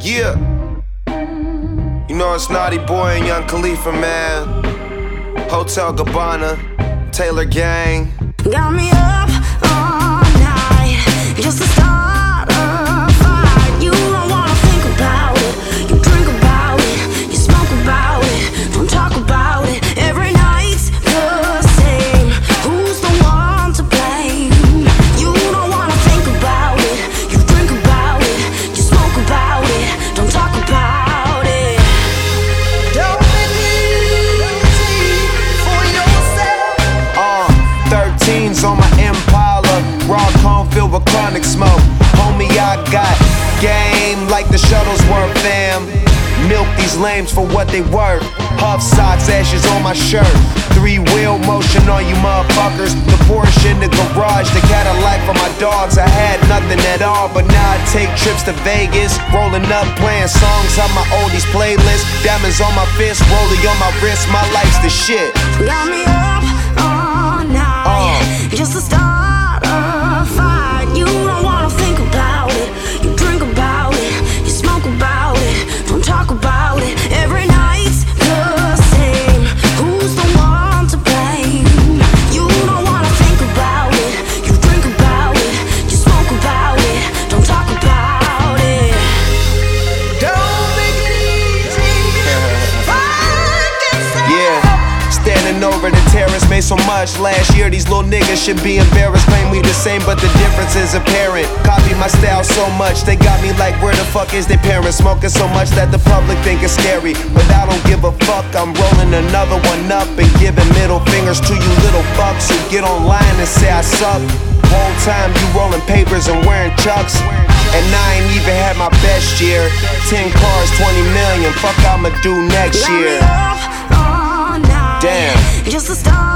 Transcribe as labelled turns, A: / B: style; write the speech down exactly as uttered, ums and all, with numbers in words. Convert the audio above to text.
A: Yeah. You know it's Naughty Boy and Young Khalifa, man. Hotel Gabbana, Taylor Gang.
B: Got me up all night just to start a fight. You don't wanna think about it. You drink about it, you smoke about it, don't talk about it. Every night's the same. Who's the one to blame? You don't wanna think about it. You drink about it, you smoke about it, don't talk about it. Don't make it easy for yourself.
A: Uh, thirteens on my Impala, raw cone filled with chronic smoke. Homie, I got game like the Shuttlesworth fam. Milk these lames for what they worth. Huff socks, ashes on my shirt. Three-wheel motion on you motherfuckers. The Porsche in the garage, the Cadillac for my dogs. I had nothing at all, but now I take trips to Vegas. Rolling up, playing songs on my oldies playlist. Diamonds on my fist, rolling on my wrist. My life's the shit.
B: Got me up all night
A: Uh.
B: just to start a fight. You don't wanna think about it. You drink about it, you smoke about it, don't talk about it. Every night's the same. Who's the one to blame? You don't wanna think about it. You drink about it, you smoke about it, don't talk about it. Don't make it easy. Find yourself.
A: Yeah, standing over the terrace, made so much last year. These little niggas should be embarrassed. Claim we the same, but the difference is apparent. Copy my style so much, they got me like, where the fuck is their parents? Smoking so much that the public think it's scary, but I don't give a fuck. I'm rolling another one up and giving middle fingers to you little fucks who get online and say I suck. Whole time you rolling papers and wearing chucks, and I ain't even had my best year. Ten cars, twenty million, fuck I'ma do next
B: Got me
A: year.
B: up all night
A: Damn.
B: just to start